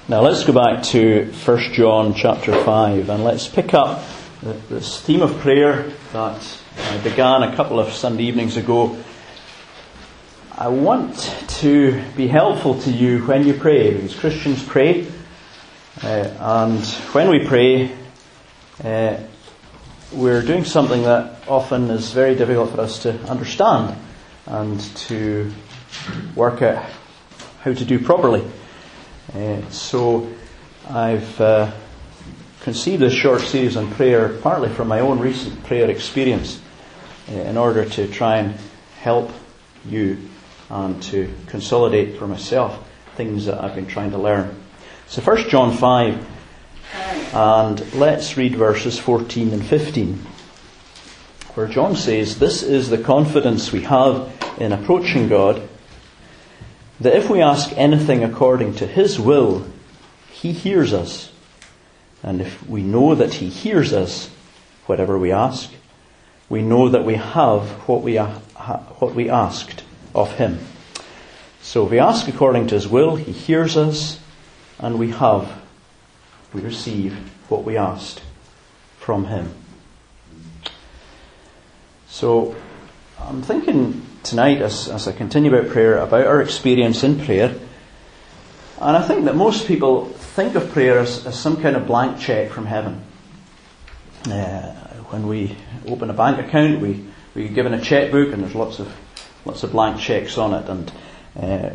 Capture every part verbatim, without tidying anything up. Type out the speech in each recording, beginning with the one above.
Now let's go back to First John chapter five and let's pick up this theme of prayer that I began a couple of Sunday evenings ago. I want to be helpful to you when you pray, because Christians pray, uh, and when we pray, uh, we're doing something that often is very difficult for us to understand and to work out how to do properly. Uh, so I've uh, conceived this short series on prayer partly from my own recent prayer experience uh, in order to try and help you and to consolidate for myself things that I've been trying to learn. So First John five, and let's read verses fourteen and fifteen, where John says, "This is the confidence we have in approaching God, that if we ask anything according to His will, He hears us. And if we know that He hears us, whatever we ask, we know that we have what we what we asked of Him." So if we ask according to His will, He hears us, and we have, we receive what we asked from Him. So I'm thinking tonight, as, as I continue about prayer, about our experience in prayer. And I think that most people think of prayer as, as some kind of blank cheque from heaven. Uh, when we open a bank account, we we get given a chequebook, and there's lots of lots of blank cheques on it. And uh,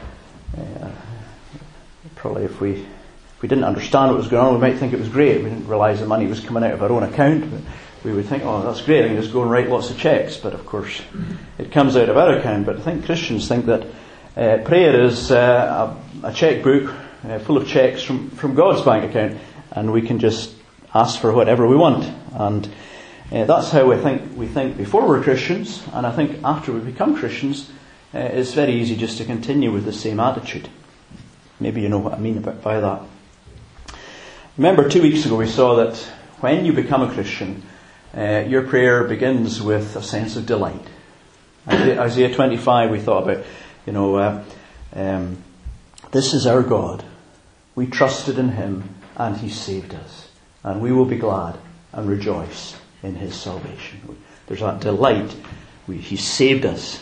uh, probably if we if we didn't understand what was going on, we might think it was great. We didn't realise the money was coming out of our own account. But we would think, oh, that's great, I can just go and write lots of cheques. But of course, it comes out of our account. But I think Christians think that uh, prayer is uh, a, a chequebook uh, full of cheques from, from God's bank account, and we can just ask for whatever we want. And uh, that's how we think we think before we're Christians, and I think after we become Christians, uh, it's very easy just to continue with the same attitude. Maybe you know what I mean about, by that. Remember, two weeks ago we saw that when you become a Christian, Uh, your prayer begins with a sense of delight. Isaiah twenty-five, we thought about, you know, uh, um, this is our God. We trusted in Him, and He saved us. And we will be glad and rejoice in His salvation. There's that delight. We, He saved us.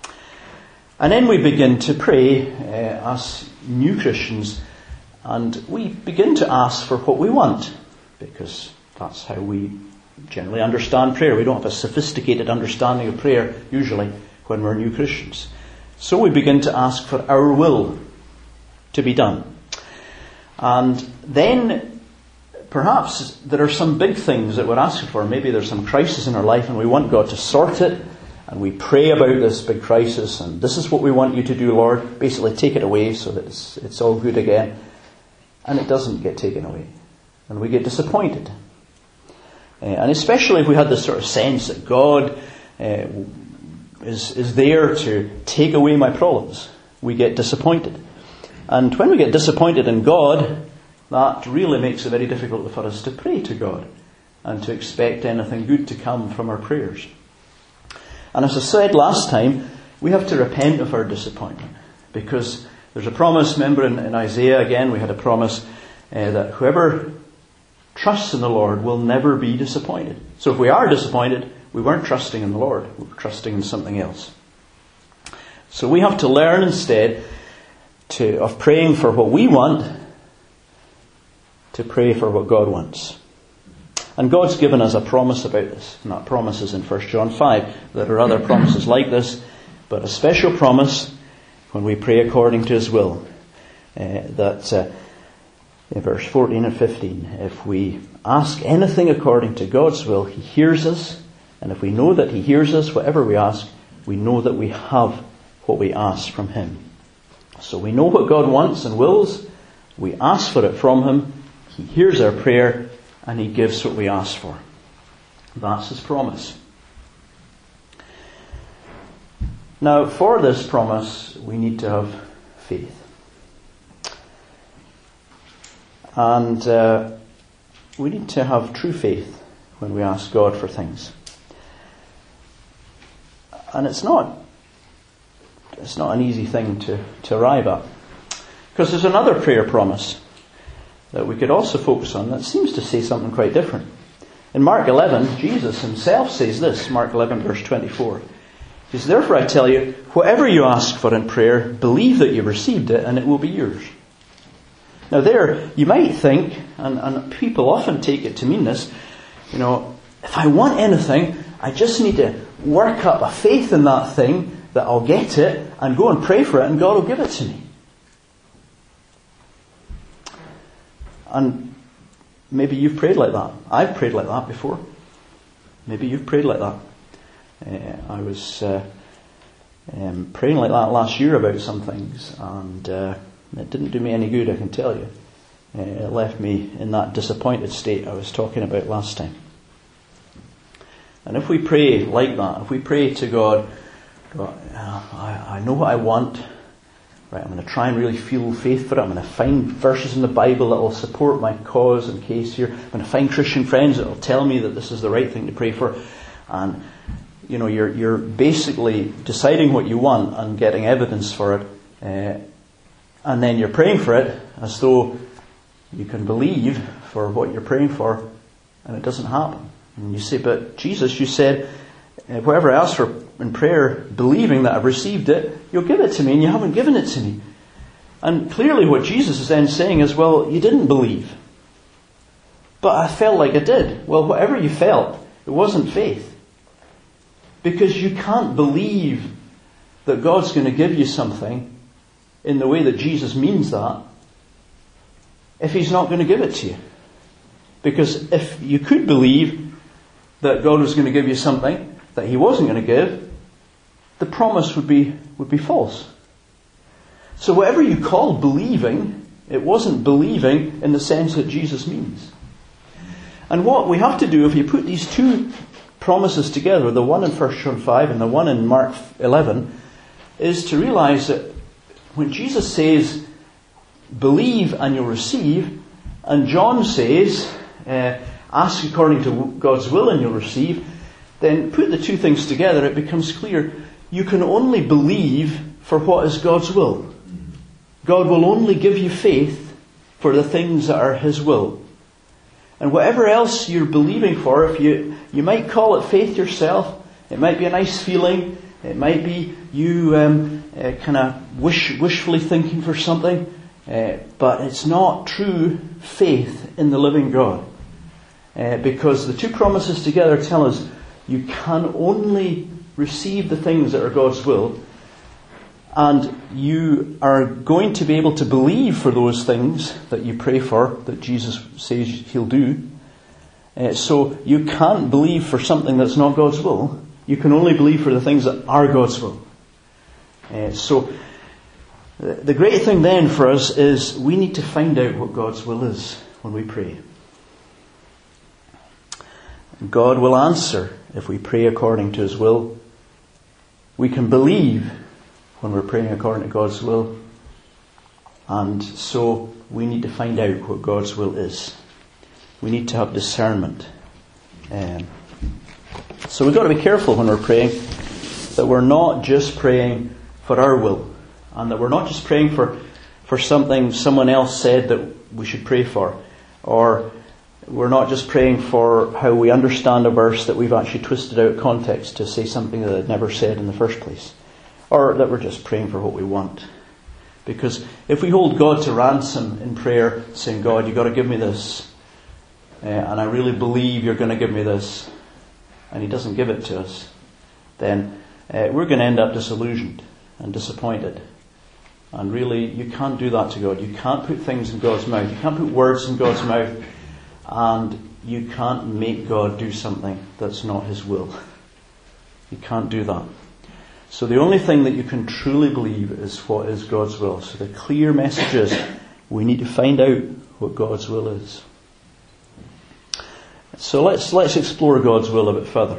And then we begin to pray uh, as new Christians, and we begin to ask for what we want, because that's how we generally understand prayer. We don't have a sophisticated understanding of prayer usually when we're new Christians. So we begin to ask for our will to be done. And then perhaps there are some big things that we're asking for. Maybe there's some crisis in our life and we want God to sort it, and we pray about this big crisis, and this is what we want you to do, Lord. Basically take it away so that it's, it's all good again. And it doesn't get taken away. And we get disappointed. Uh, and especially if we had this sort of sense that God uh, is is there to take away my problems, we get disappointed. And when we get disappointed in God, that really makes it very difficult for us to pray to God and to expect anything good to come from our prayers. And as I said last time, we have to repent of our disappointment, because there's a promise. Remember in, in Isaiah again, we had a promise uh, that whoever trusts in the Lord will never be disappointed. So if we are disappointed, we weren't trusting in the Lord. We were trusting in something else. So we have to learn instead to of praying for what we want, to pray for what God wants. And God's given us a promise about this. And that promise is in First John five. There are other promises like this, but a special promise when we pray according to His will. Uh, that... Uh, In verse fourteen and fifteen, if we ask anything according to God's will, He hears us. And if we know that He hears us, whatever we ask, we know that we have what we ask from Him. So we know what God wants and wills. We ask for it from Him. He hears our prayer, and He gives what we ask for. That's His promise. Now, for this promise, we need to have faith. And uh, we need to have true faith when we ask God for things. And it's not it's not an easy thing to, to arrive at. Because there's another prayer promise that we could also focus on that seems to say something quite different. In Mark eleven, Jesus himself says this, Mark eleven verse twenty-four. He says, "Therefore I tell you, whatever you ask for in prayer, believe that you've received it and it will be yours." Now there, you might think, and, and people often take it to mean this, you know, if I want anything, I just need to work up a faith in that thing that I'll get it and go and pray for it and God will give it to me. And maybe you've prayed like that. I've prayed like that before. Maybe you've prayed like that. Uh, I was uh, um, praying like that last year about some things, and uh, it didn't do me any good, I can tell you. Uh, it left me in that disappointed state I was talking about last time. And if we pray like that, if we pray to God, God uh, I, I know what I want, right, I'm going to try and really feel faith for it, I'm going to find verses in the Bible that will support my cause and case here, I'm going to find Christian friends that will tell me that this is the right thing to pray for, and you know, you're you're basically deciding what you want and getting evidence for it, uh, and then you're praying for it as though you can believe for what you're praying for, and it doesn't happen. And you say, "But Jesus, you said, uh, whatever I ask for in prayer, believing that I've received it, you'll give it to me, and you haven't given it to me." And clearly, what Jesus is then saying is, "Well, you didn't believe, but I felt like I did." Well, whatever you felt, it wasn't faith. Because you can't believe that God's going to give you something in the way that Jesus means that if He's not going to give it to you. Because if you could believe that God was going to give you something that He wasn't going to give, the promise would be would be false. So whatever you call believing, it wasn't believing in the sense that Jesus means. And what we have to do, if you put these two promises together, the one in First John five and the one in Mark eleven, is to realize that when Jesus says, "Believe and you'll receive," and John says, uh, "Ask according to God's will and you'll receive," then put the two things together, it becomes clear you can only believe for what is God's will. God will only give you faith for the things that are His will. And whatever else you're believing for, if you, you might call it faith yourself, it might be a nice feeling, it might be you um, uh, kind of wish, wishfully thinking for something, uh, but it's not true faith in the living God. Uh, because the two promises together tell us you can only receive the things that are God's will, and you are going to be able to believe for those things that you pray for, that Jesus says He'll do. Uh, so you can't believe for something that's not God's will. You can only believe for the things that are God's will. Uh, so the great thing then for us is we need to find out what God's will is when we pray. God will answer if we pray according to His will. We can believe when we're praying according to God's will. And so we need to find out what God's will is. We need to have discernment. Um, so we've got to be careful when we're praying that we're not just praying for our will, and that we're not just praying for, for something someone else said that we should pray for, or we're not just praying for how we understand a verse that we've actually twisted out of context to say something that it never said in the first place. Or that we're just praying for what we want. Because if we hold God to ransom in prayer, saying, "God, you've got to give me this, uh, and I really believe you're going to give me this," and He doesn't give it to us, then uh, we're going to end up disillusioned and disappointed. And really, you can't do that to God. You can't put things in God's mouth. You can't put words in God's mouth, and you can't make God do something that's not His will. You can't do that. So the only thing that you can truly believe is what is God's will. So the clear message is we need to find out what God's will is. So let's let's explore God's will a bit further.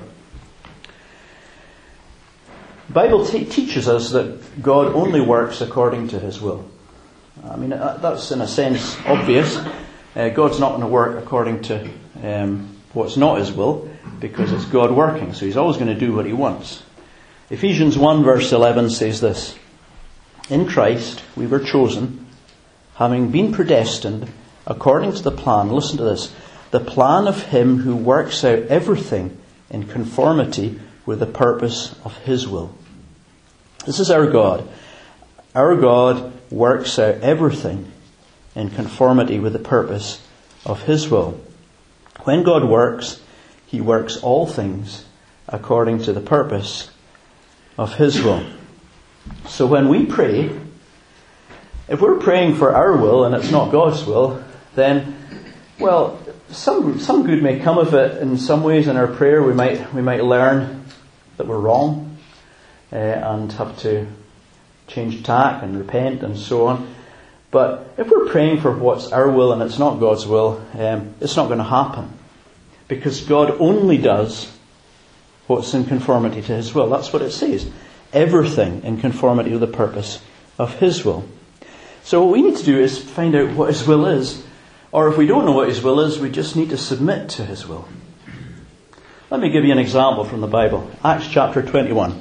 The Bible t- teaches us that God only works according to His will. I mean, that's in a sense obvious. Uh, God's not going to work according to um, what's not His will, because it's God working. So He's always going to do what He wants. Ephesians one verse eleven says this: "In Christ we were chosen, having been predestined according to the plan, listen to this, the plan of him who works out everything in conformity with the purpose of his will. This is our God. Our God works out everything in conformity with the purpose of his will. When God works, he works all things according to the purpose of his will. So when we pray, if we're praying for our will and it's not God's will, then, well, some some good may come of it. In some ways in our prayer we might we might learn that we're wrong uh, and have to change tack and repent and so on. But if we're praying for what's our will and it's not God's will, um, it's not going to happen. Because God only does what's in conformity to his will. That's what it says. Everything in conformity with the purpose of his will. So what we need to do is find out what his will is. Or if we don't know what his will is, we just need to submit to his will. Let me give you an example from the Bible. Acts chapter twenty-one.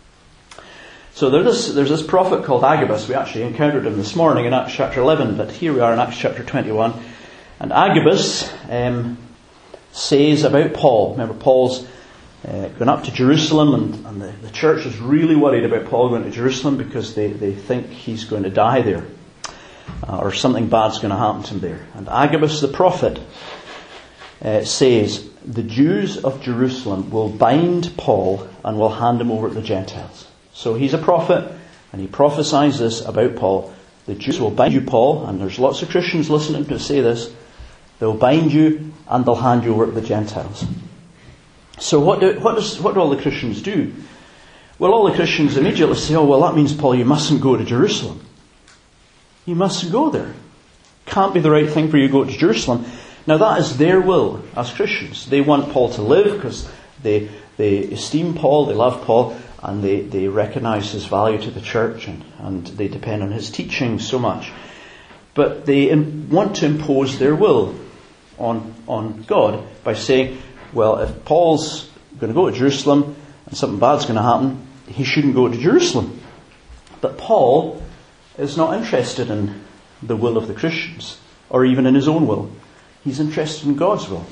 So there's this, there's this prophet called Agabus. We actually encountered him this morning in Acts chapter eleven, but here we are in Acts chapter twenty-one. And Agabus um, says about Paul. Remember, Paul's uh, going up to Jerusalem, and, and the, the church is really worried about Paul going to Jerusalem because they, they think he's going to die there. Uh, or something bad's going to happen to him there. And Agabus the prophet uh, says, the Jews of Jerusalem will bind Paul and will hand him over to the Gentiles. So he's a prophet, and he prophesies this about Paul. The Jews will bind you, Paul, and there's lots of Christians listening to say this. They'll bind you and they'll hand you over to the Gentiles. So what do, what, does, what do all the Christians do? Well, all the Christians immediately say, oh, well, that means, Paul, you mustn't go to Jerusalem. You mustn't go there. Can't be the right thing for you to go to Jerusalem. Now that is their will as Christians. They want Paul to live because they they esteem Paul, they love Paul, and they, they recognise his value to the church, and, and they depend on his teaching so much. But they in, want to impose their will on on God by saying, well, if Paul's going to go to Jerusalem and something bad's going to happen, he shouldn't go to Jerusalem. But Paul is not interested in the will of the Christians, or even in his own will. He's interested in God's will.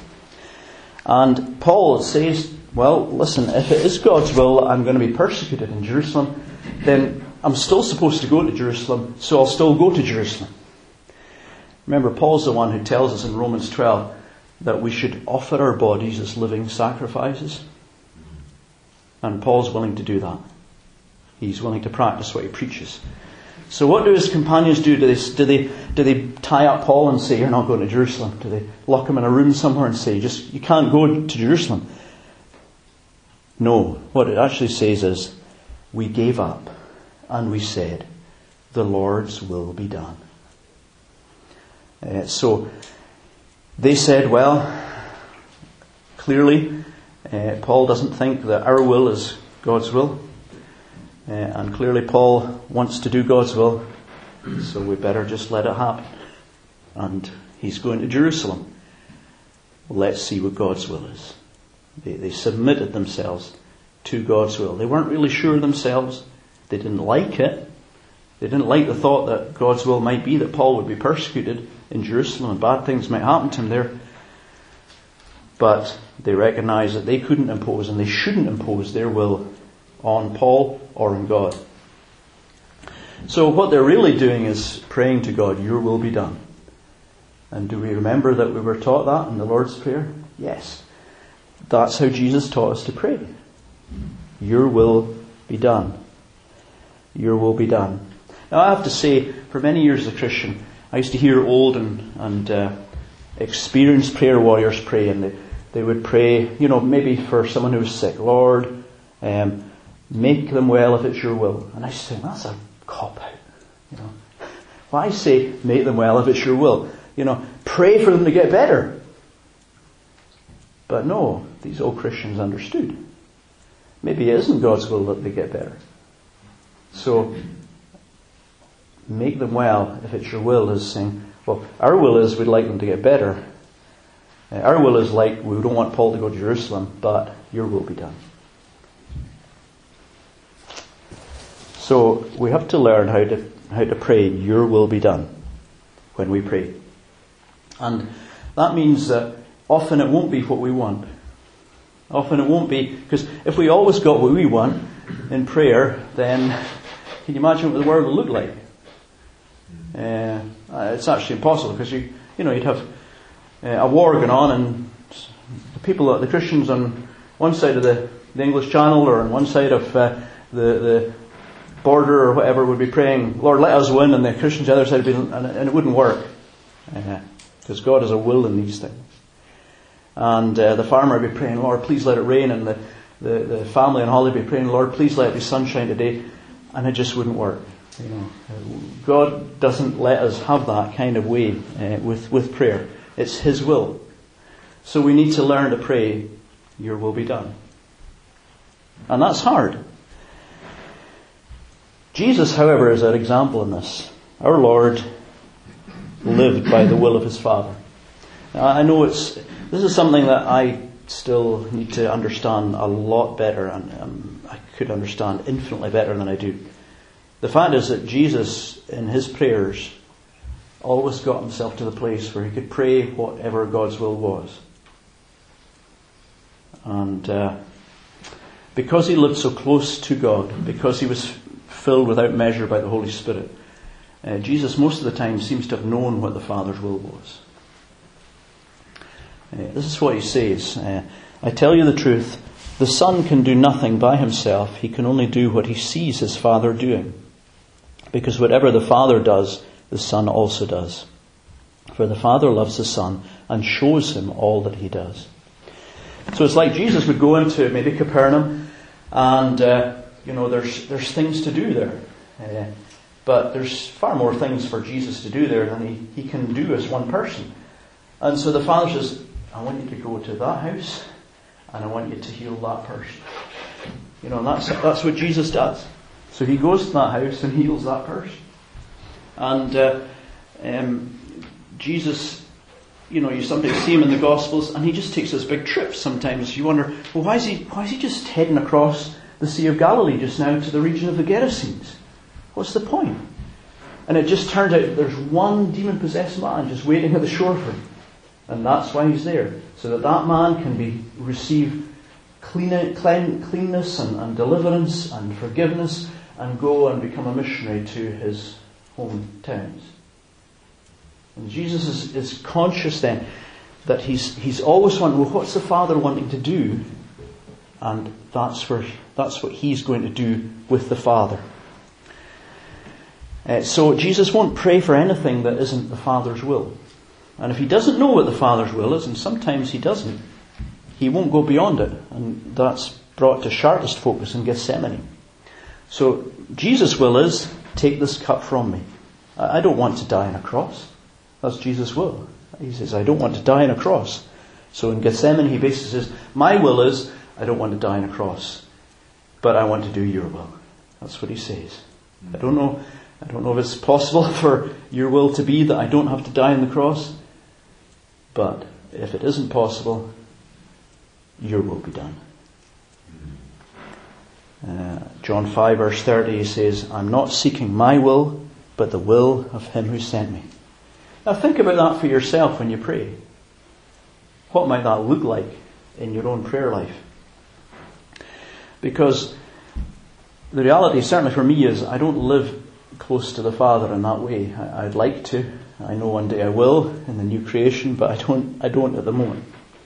And Paul says, well, listen, if it is God's will I'm going to be persecuted in Jerusalem, then I'm still supposed to go to Jerusalem, so I'll still go to Jerusalem. Remember, Paul's the one who tells us in Romans twelve that we should offer our bodies as living sacrifices. And Paul's willing to do that. He's willing to practice what he preaches. So what do his companions do? Do they, do they do they tie up Paul and say, you're not going to Jerusalem? Do they lock him in a room somewhere and say, just you can't go to Jerusalem? No. What it actually says is, we gave up and we said, the Lord's will be done. Uh, so they said, well, clearly uh, Paul doesn't think that our will is God's will. Uh, and clearly Paul wants to do God's will, so we better just let it happen. And he's going to Jerusalem. Let's see what God's will is. They, they submitted themselves to God's will. They weren't really sure themselves. They didn't like it. They didn't like the thought that God's will might be that Paul would be persecuted in Jerusalem and bad things might happen to him there. But they recognized that they couldn't impose and they shouldn't impose their will on Paul or on God. So what they're really doing is praying to God, your will be done. And do we remember that we were taught that in the Lord's Prayer? Yes. That's how Jesus taught us to pray. Your will be done. Your will be done. Now I have to say, for many years as a Christian, I used to hear old and, and uh, experienced prayer warriors pray, and they, they would pray, you know, maybe for someone who was sick. Lord, um, make them well if it's your will. And I used to think, that's a cop-out. You know, why say, make them well if it's your will? You know, pray for them to get better. But no, these old Christians understood. Maybe it isn't God's will that they get better. So, make them well if it's your will is saying, well, our will is we'd like them to get better. Uh, our will is like, we don't want Paul to go to Jerusalem, but your will be done. So we have to learn how to how to pray, your will be done, when we pray. And that means that often it won't be what we want. Often it won't be, because if we always got what we want in prayer, then can you imagine what the world would look like? Uh, it's actually impossible, because you, you know, you'd have uh, a war going on, and the people, the Christians on one side of the, the English Channel or on one side of uh, the the border or whatever would be praying, Lord, let us win, and the Christians on the other side would be, and, and it wouldn't work, because uh, God has a will in these things. And uh, the farmer would be praying, Lord, please let it rain, and the, the, the family in Holly would be praying, Lord, please let it be sunshine today, and it just wouldn't work. You know, God doesn't let us have that kind of way uh, with with prayer. It's His will. So we need to learn to pray, your will be done. And that's hard. Jesus, however, is an example in this. Our Lord lived by the will of His Father. Now, I know it's this is something that I still need to understand a lot better, and um, I could understand infinitely better than I do. The fact is that Jesus, in His prayers, always got Himself to the place where He could pray whatever God's will was. And uh, because He lived so close to God, because He was filled without measure by the Holy Spirit, uh, Jesus most of the time seems to have known what the Father's will was. Uh, this is what He says. Uh, I tell you the truth, the Son can do nothing by Himself. He can only do what He sees His Father doing. Because whatever the Father does, the Son also does. For the Father loves the Son and shows Him all that He does. So it's like Jesus would go into maybe Capernaum, and uh, you know there's there's things to do there. Uh, but there's far more things for Jesus to do there than he, he can do as one person. And so the Father says, I want you to go to that house, and I want you to heal that person. You know, and that's that's what Jesus does. So He goes to that house and heals that person. And uh, um, Jesus, you know, you sometimes see Him in the Gospels, and He just takes this big trip sometimes. You wonder, well, why is He why is He just heading across the Sea of Galilee just now to the region of the Gerasenes? What's the point? And it just turns out there's one demon-possessed man just waiting at the shore for Him. And that's why He's there. So that that man can be receive clean, clean, cleanness and, and deliverance and forgiveness, and go and become a missionary to his hometowns. And Jesus is, is conscious then that he's he's always wondering, well, what's the Father wanting to do? And that's where that's what He's going to do with the Father. Uh, so Jesus won't pray for anything that isn't the Father's will. And if He doesn't know what the Father's will is, and sometimes He doesn't, He won't go beyond it. And that's brought to sharpest focus in Gethsemane. So Jesus' will is, take this cup from me. I don't want to die on a cross. That's Jesus' will. He says, I don't want to die on a cross. So in Gethsemane He basically says, my will is, I don't want to die on a cross, but I want to do your will. That's what He says. I don't know, I don't know if it's possible for your will to be that I don't have to die on the cross, but if it isn't possible, your will be done. Uh, John five verse thirty, He says, I'm not seeking my will, but the will of Him who sent me. Now think about that for yourself when you pray. What might that look like in your own prayer life? Because the reality, certainly for me, is I don't live close to the Father in that way. I, I'd like to. I know one day I will in the new creation, but I don't. I don't at the moment.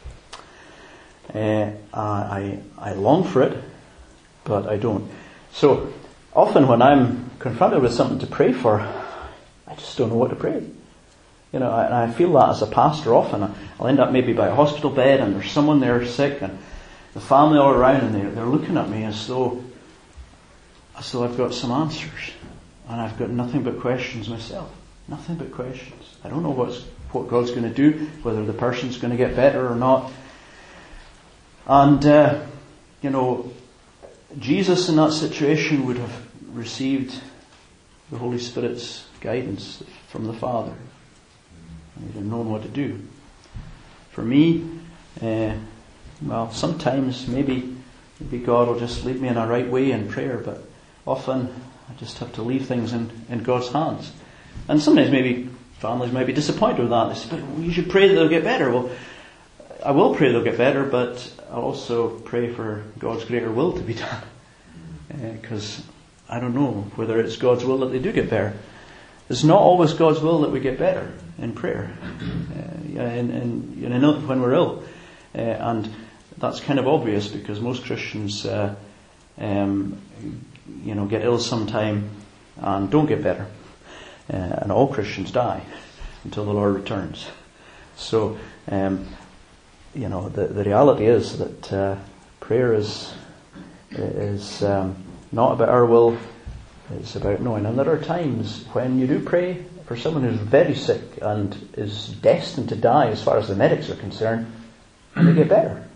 Uh, I I long for it, but I don't. So often when I'm confronted with something to pray for, I just don't know what to pray. You know, and I feel that as a pastor often. I'll end up maybe by a hospital bed, and there's someone there sick, and the family all around, and they're, they're looking at me as though as though I've got some answers, and I've got nothing but questions myself. Nothing but questions. I don't know what's what God's going to do, whether the person's going to get better or not. And uh, you know, Jesus in that situation would have received the Holy Spirit's guidance from the Father. He'd have known what to do. For me, uh, well, sometimes maybe maybe God will just lead me in a right way in prayer, but often I just have to leave things in, in God's hands. And sometimes maybe families might be disappointed with that. They say, but you should pray that they'll get better. Well, I will pray they'll get better, but I'll also pray for God's greater will to be done. Because uh, I don't know whether it's God's will that they do get better. It's not always God's will that we get better in prayer, uh, and, and you know, when we're ill. Uh, and that's kind of obvious because most Christians uh, um, you know, get ill sometime and don't get better. Uh, and all Christians die until the Lord returns. So, um, you know, the, the reality is that uh, prayer is is um, not about our will, it's about knowing. And there are times when you do pray for someone who's very sick and is destined to die as far as the medics are concerned, and they get better.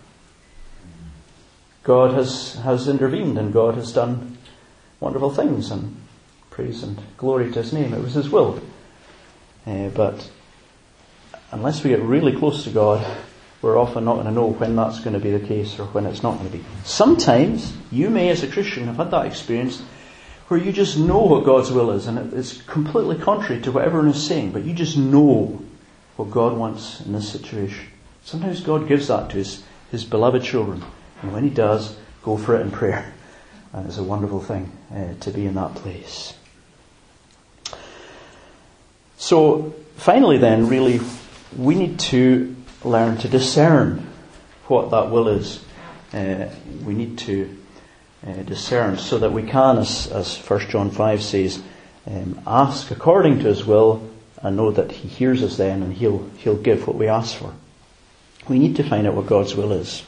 God has, has intervened and God has done wonderful things, and praise and glory to His name. It was His will. Uh, but unless we get really close to God, we're often not going to know when that's going to be the case or when it's not going to be. Sometimes you may, as a Christian, have had that experience where you just know what God's will is, and it's completely contrary to what everyone is saying, but you just know what God wants in this situation. Sometimes God gives that to His, His beloved children, and when He does, go for it in prayer. And it's a wonderful thing uh, to be in that place. So, finally then, really, we need to learn to discern what that will is. Uh, we need to uh, discern so that we can, as, as First John five says, um, ask according to His will and know that He hears us then and He'll, He'll give what we ask for. We need to find out what God's will is.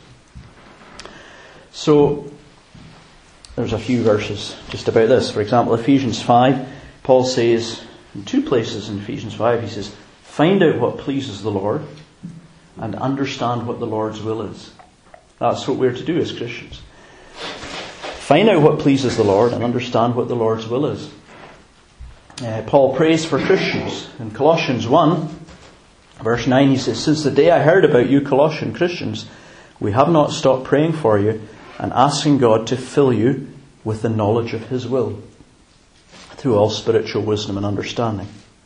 So, there's a few verses just about this. For example, Ephesians five, Paul says, in two places in Ephesians five, he says, find out what pleases the Lord and understand what the Lord's will is. That's what we're to do as Christians. Find out what pleases the Lord and understand what the Lord's will is. Uh, Paul prays for Christians. In Colossians one, verse nine, he says, since the day I heard about you Colossian Christians, we have not stopped praying for you and asking God to fill you with the knowledge of His will, through all spiritual wisdom and understanding.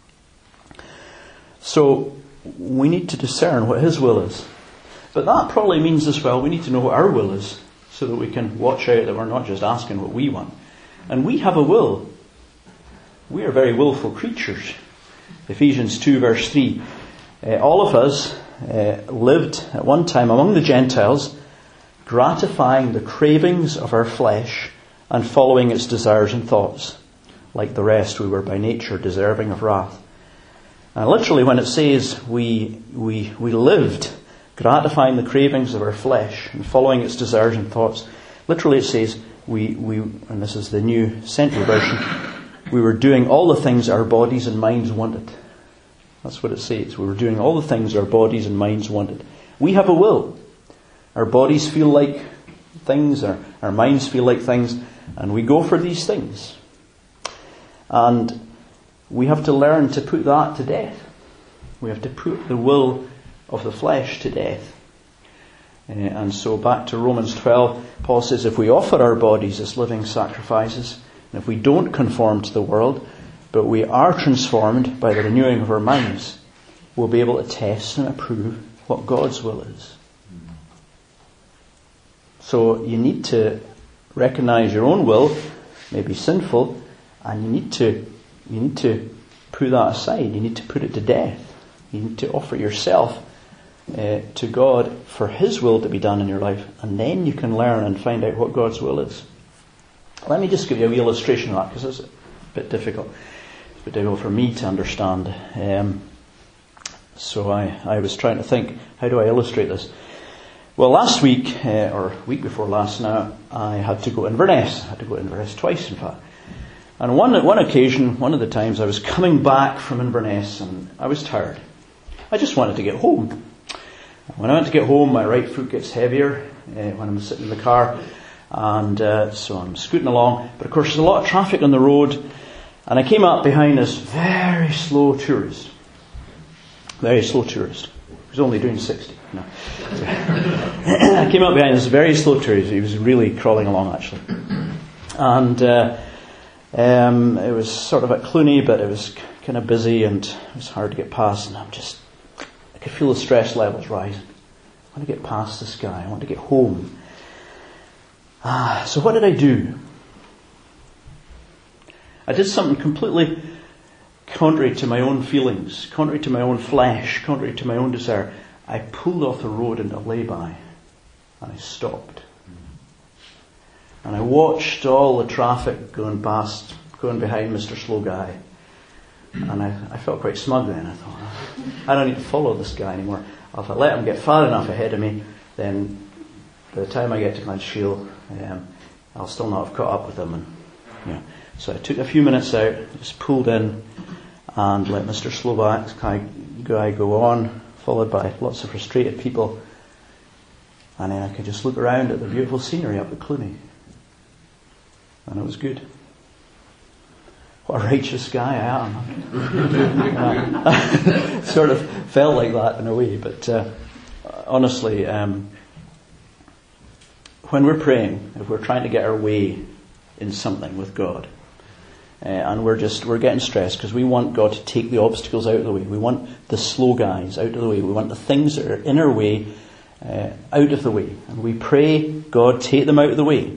So, we need to discern what His will is. But that probably means as well, we need to know what our will is, so that we can watch out that we're not just asking what we want. And we have a will. We are very willful creatures. Ephesians two verse three. Uh, all of us uh, lived at one time among the Gentiles, gratifying the cravings of our flesh and following its desires and thoughts. Like the rest, we were by nature deserving of wrath. And literally when it says we we we lived gratifying the cravings of our flesh and following its desires and thoughts, literally it says we, we and this is the New Century Version, we were doing all the things our bodies and minds wanted. That's what it says. We were doing all the things our bodies and minds wanted. We have a will. Our bodies feel like things, our, our minds feel like things, and we go for these things. And we have to learn to put that to death. We have to put the will of the flesh to death. Uh, and so back to Romans twelve, Paul says if we offer our bodies as living sacrifices, and if we don't conform to the world, but we are transformed by the renewing of our minds, we'll be able to test and approve what God's will is. So you need to recognize your own will may be sinful, and you need to you need to put that aside. You need to put it to death. You need to offer yourself uh, to God for His will to be done in your life, and then you can learn and find out what God's will is. Let me just give you a wee illustration of that, because it's a bit difficult. It's a bit difficult for me to understand. Um, so I, I was trying to think, how do I illustrate this? Well, last week, uh, or week before last now, I had to go to Inverness. I had to go to Inverness twice, in fact. And on one, one occasion, one of the times, I was coming back from Inverness and I was tired. I just wanted to get home. When I went to get home, my right foot gets heavier uh, when I'm sitting in the car. And uh, so I'm scooting along. But of course, there's a lot of traffic on the road. And I came up behind this very slow tourist. Very slow tourist. He was only doing sixty. No. I came up behind this very slow tourist. He was really crawling along, actually. And uh, um, it was sort of at Cluny, but it was kind of busy, and it was hard to get past, and I'm just, I could feel the stress levels rising. I want to get past this guy. I want to get home. Ah, so what did I do? I did something completely contrary to my own feelings, contrary to my own flesh, contrary to my own desire. I pulled off the road into a lay-by, and I stopped. And I watched all the traffic going past, going behind Mister Slow Guy. And I, I felt quite smug then. I thought, I don't need to follow this guy anymore. If I let him get far enough ahead of me, then by the time I get to Glenshiel, um, I'll still not have caught up with him. And, you know. So I took a few minutes out, just pulled in, and let Mister Slow Guy go on, followed by lots of frustrated people. And then I could just look around at the beautiful scenery up at Cluny. And it was good. What a righteous guy I am. uh, sort of felt like that in a way, but uh, honestly, um, when we're praying, if we're trying to get our way in something with God, uh, and we're just we're getting stressed because we want God to take the obstacles out of the way, we want the slow guys out of the way, we want the things that are in our way uh, out of the way, and we pray, God, take them out of the way.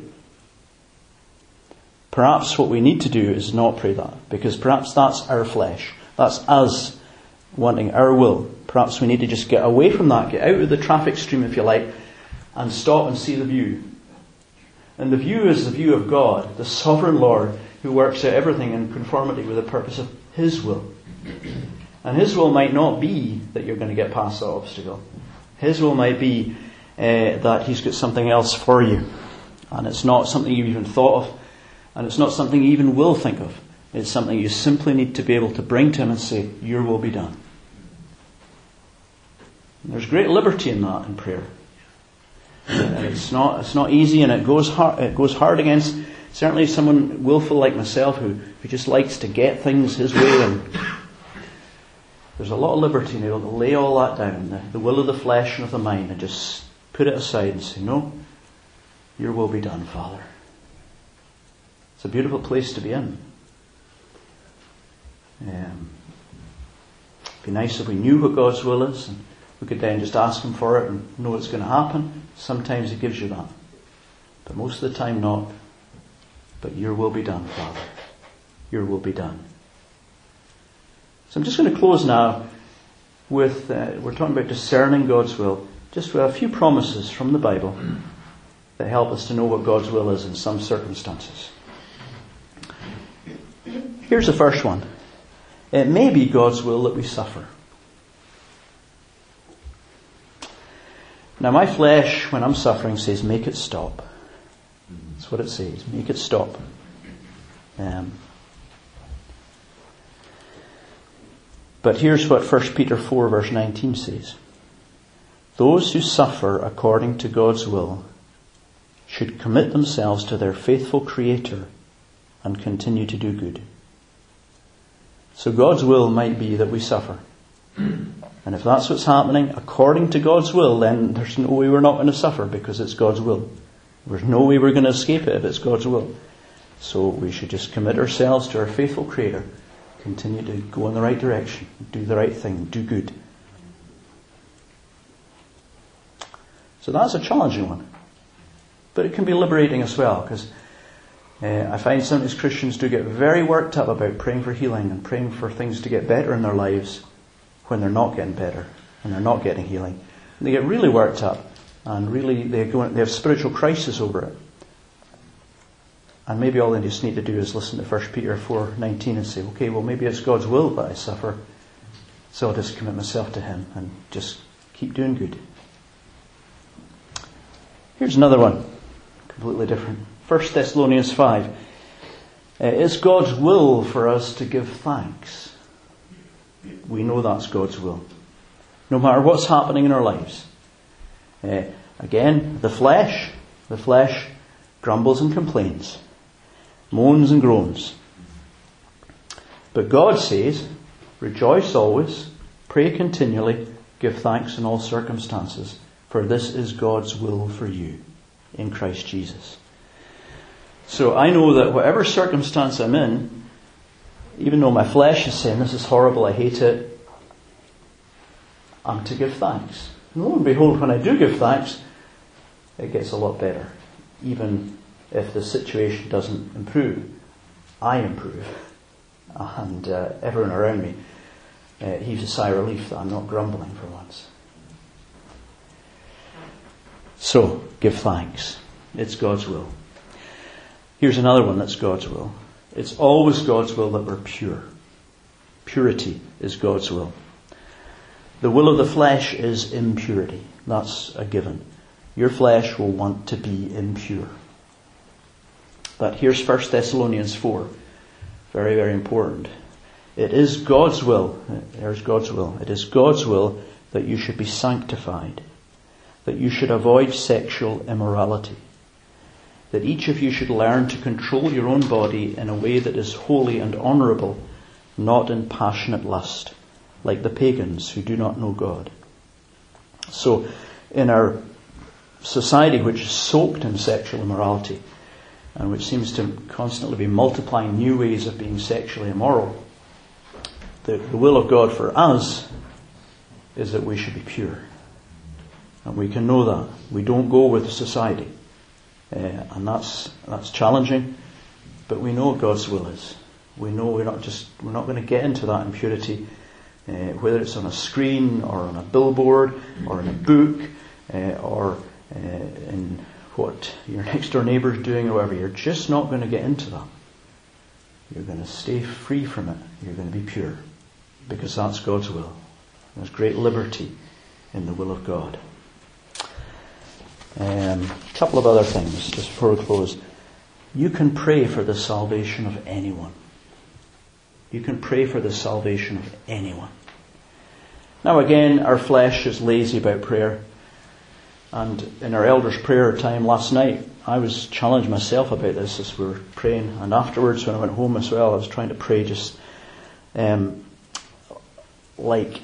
Perhaps what we need to do is not pray that, because perhaps that's our flesh. That's us wanting our will. Perhaps we need to just get away from that, get out of the traffic stream, if you like, and stop and see the view. And the view is the view of God, the sovereign Lord, who works out everything in conformity with the purpose of His will. And His will might not be that you're going to get past the obstacle. His will might be uh, that He's got something else for you. And it's not something you even thought of. And it's not something you even will think of. It's something you simply need to be able to bring to Him and say, your will be done. And there's great liberty in that in prayer. And it's not it's not easy, and it goes hard, it goes hard against certainly someone willful like myself who, who just likes to get things his way. And there's a lot of liberty in being able to lay all that down, the, the will of the flesh and of the mind, and just put it aside and say, no, your will be done, Father. It's a beautiful place to be in. Um, it'd be nice if we knew what God's will is, and we could then just ask Him for it and know it's going to happen. Sometimes He gives you that. But most of the time not. But your will be done, Father. Your will be done. So I'm just going to close now with, uh, we're talking about discerning God's will, just with a few promises from the Bible that help us to know what God's will is in some circumstances. Here's the first one. It may be God's will that we suffer. Now my flesh, when I'm suffering, says, make it stop. That's what it says. Make it stop. Um, but here's what First Peter four verse nineteen says. Those who suffer according to God's will should commit themselves to their faithful Creator and continue to do good. So God's will might be that we suffer. And if that's what's happening according to God's will, then there's no way we're not going to suffer, because it's God's will. There's no way we're going to escape it if it's God's will. So we should just commit ourselves to our faithful Creator, continue to go in the right direction, do the right thing, do good. So that's a challenging one. But it can be liberating as well, because uh, I find sometimes Christians do get very worked up about praying for healing and praying for things to get better in their lives when they're not getting better and they're not getting healing. And they get really worked up and really they go they have spiritual crisis over it. And maybe all they just need to do is listen to First Peter four nineteen and say, okay, well maybe it's God's will that I suffer, so I'll just commit myself to Him and just keep doing good. Here's another one, completely different. First Thessalonians five. Uh, it's God's will for us to give thanks. We know that's God's will. No matter what's happening in our lives. Uh, again, the flesh, the flesh grumbles and complains, moans and groans. But God says, rejoice always, pray continually, give thanks in all circumstances, for this is God's will for you in Christ Jesus. So I know that whatever circumstance I'm in, even though my flesh is saying, this is horrible, I hate it, I'm to give thanks. And lo and behold, when I do give thanks, it gets a lot better. Even if the situation doesn't improve, I improve. And uh, everyone around me uh, heaves a sigh of relief that I'm not grumbling for once. So, give thanks. It's God's will. Here's another one that's God's will. It's always God's will that we're pure. Purity is God's will. The will of the flesh is impurity. That's a given. Your flesh will want to be impure. But here's First Thessalonians four. Very, very important. It is God's will. There's God's will. It is God's will that you should be sanctified. That you should avoid sexual immorality. That each of you should learn to control your own body in a way that is holy and honourable, not in passionate lust, like the pagans who do not know God. So, in our society which is soaked in sexual immorality, and which seems to constantly be multiplying new ways of being sexually immoral, the, the will of God for us is that we should be pure. And we can know that. We don't go with society. Uh, and that's that's challenging, but we know what God's will is. We know we're not just we're not going to get into that impurity, uh, whether it's on a screen or on a billboard or in a book uh, or uh, in what your next door neighbour's doing or whatever. You're just not going to get into that. You're going to stay free from it. You're going to be pure, because that's God's will. There's great liberty in the will of God. Um, a couple of other things just before we close. You can pray for the salvation of anyone. You can pray for the salvation of anyone. Now again, our flesh is lazy about prayer. And in our elders' prayer time last night, I was challenged myself about this as we were praying. And afterwards, when I went home as well, I was trying to pray just um, like...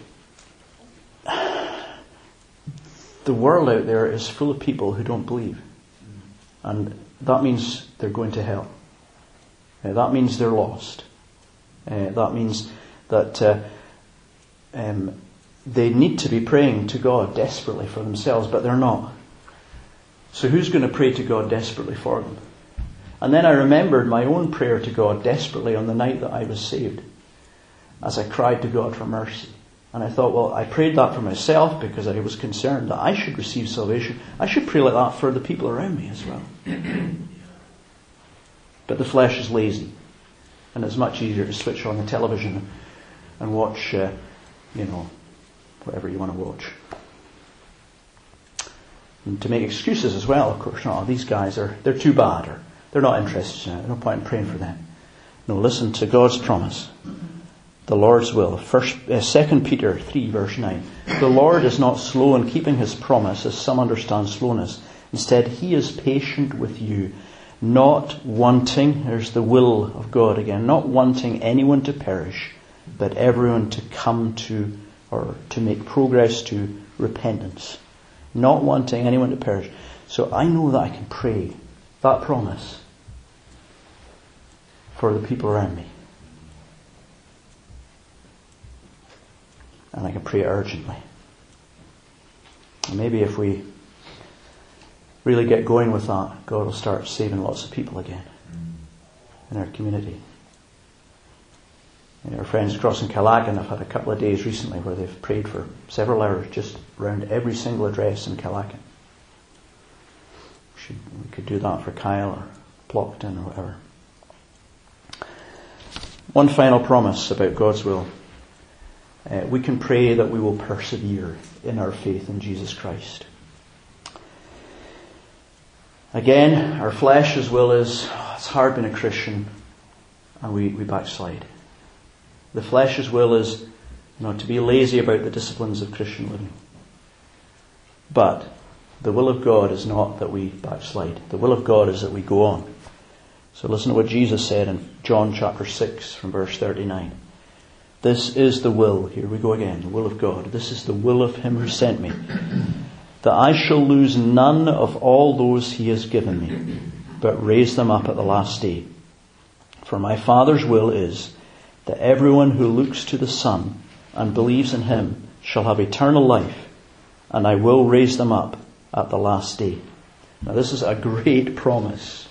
The world out there is full of people who don't believe. And that means they're going to hell. Uh, that means they're lost. Uh, that means that uh, um, they need to be praying to God desperately for themselves, but they're not. So who's going to pray to God desperately for them? And then I remembered my own prayer to God desperately on the night that I was saved, as I cried to God for mercy. And I thought, well, I prayed that for myself because I was concerned that I should receive salvation. I should pray like that for the people around me as well. But the flesh is lazy. And it's much easier to switch on the television and watch, uh, you know, whatever you want to watch. And to make excuses as well, of course. No, these guys are, they're too bad, or they're not interested in it. There's no point in praying for them. No, listen to God's promise. The Lord's will. First, uh, Second Peter three verse nine. The Lord is not slow in keeping his promise, as some understand slowness. Instead, he is patient with you, not wanting, there's the will of God again, not wanting anyone to perish, but everyone to come to, or to make progress to repentance. Not wanting anyone to perish. So I know that I can pray that promise for the people around me. And I can pray urgently. And maybe if we really get going with that, God will start saving lots of people again in our community. And our friends across in Callaghan have had a couple of days recently where they've prayed for several hours just around every single address in Callaghan. We, should, we could do that for Kyle or Plockton or whatever. One final promise about God's will. Uh, we can pray that we will persevere in our faith in Jesus Christ. Again, our flesh's will is, oh, it's hard being a Christian, and we, we backslide. The flesh's will is, you know, to be lazy about the disciplines of Christian living. But the will of God is not that we backslide. The will of God is that we go on. So listen to what Jesus said in John chapter six from verse thirty-nine. This is the will, here we go again, the will of God. This is the will of him who sent me, that I shall lose none of all those he has given me, but raise them up at the last day. For my Father's will is that everyone who looks to the Son and believes in him shall have eternal life, and I will raise them up at the last day. Now this is a great promise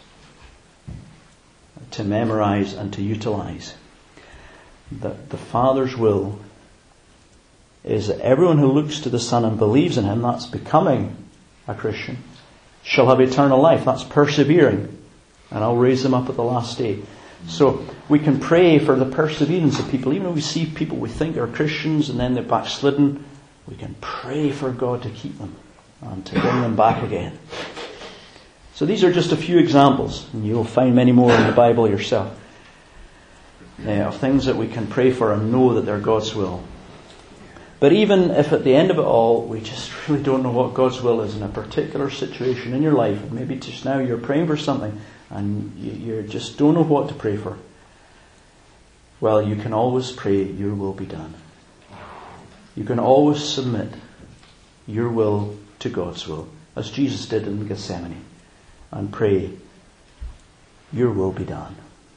to memorize and to utilize. That the Father's will is that everyone who looks to the Son and believes in him, that's becoming a Christian, shall have eternal life. That's persevering. And I'll raise them up at the last day. So we can pray for the perseverance of people. Even though we see people we think are Christians and then they're backslidden, we can pray for God to keep them and to bring them back again. So these are just a few examples, and you'll find many more in the Bible yourself, uh, of things that we can pray for and know that they're God's will. But even if at the end of it all, we just really don't know what God's will is in a particular situation in your life, and maybe just now you're praying for something and you, you just don't know what to pray for, well, you can always pray, your will be done. You can always submit your will to God's will, as Jesus did in Gethsemane, and pray, your will be done.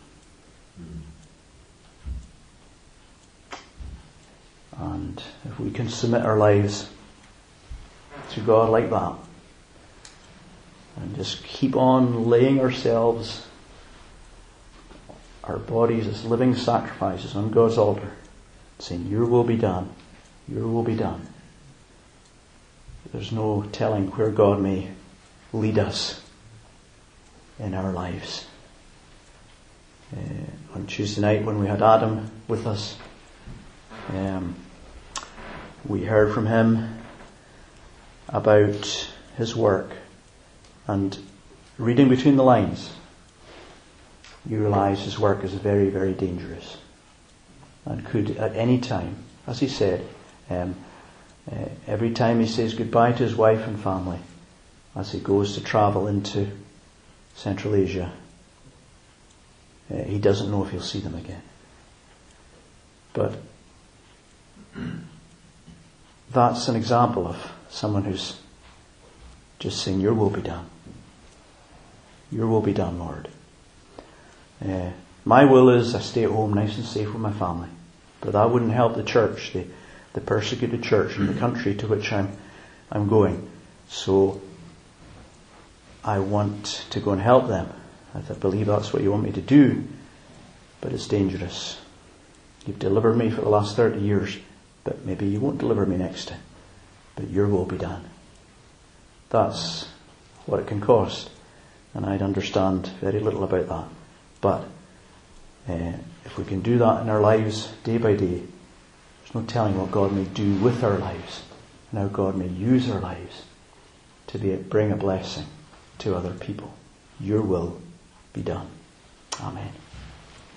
And if we can submit our lives to God like that, and just keep on laying ourselves, our bodies as living sacrifices on God's altar, saying, your will be done, your will be done. There's no telling where God may lead us in our lives. Uh, on Tuesday night when we had Adam with us, um, we heard from him about his work, and reading between the lines, you realise his work is very, very dangerous and could at any time, as he said, um, uh, every time he says goodbye to his wife and family as he goes to travel into Central Asia, uh, he doesn't know if he'll see them again. But that's an example of someone who's just saying, your will be done. Your will be done, Lord. Uh, my will is I stay at home nice and safe with my family. But that wouldn't help the church, the, the persecuted church in the country to which I'm, I'm going. So I want to go and help them. I believe that's what you want me to do. But it's dangerous. You've delivered me for the last thirty years. But maybe you won't deliver me next time. But your will be done. That's what it can cost. And I'd understand very little about that. But uh, if we can do that in our lives day by day, there's no telling what God may do with our lives and how God may use our lives to be bring a blessing to other people. Your will be done. Amen.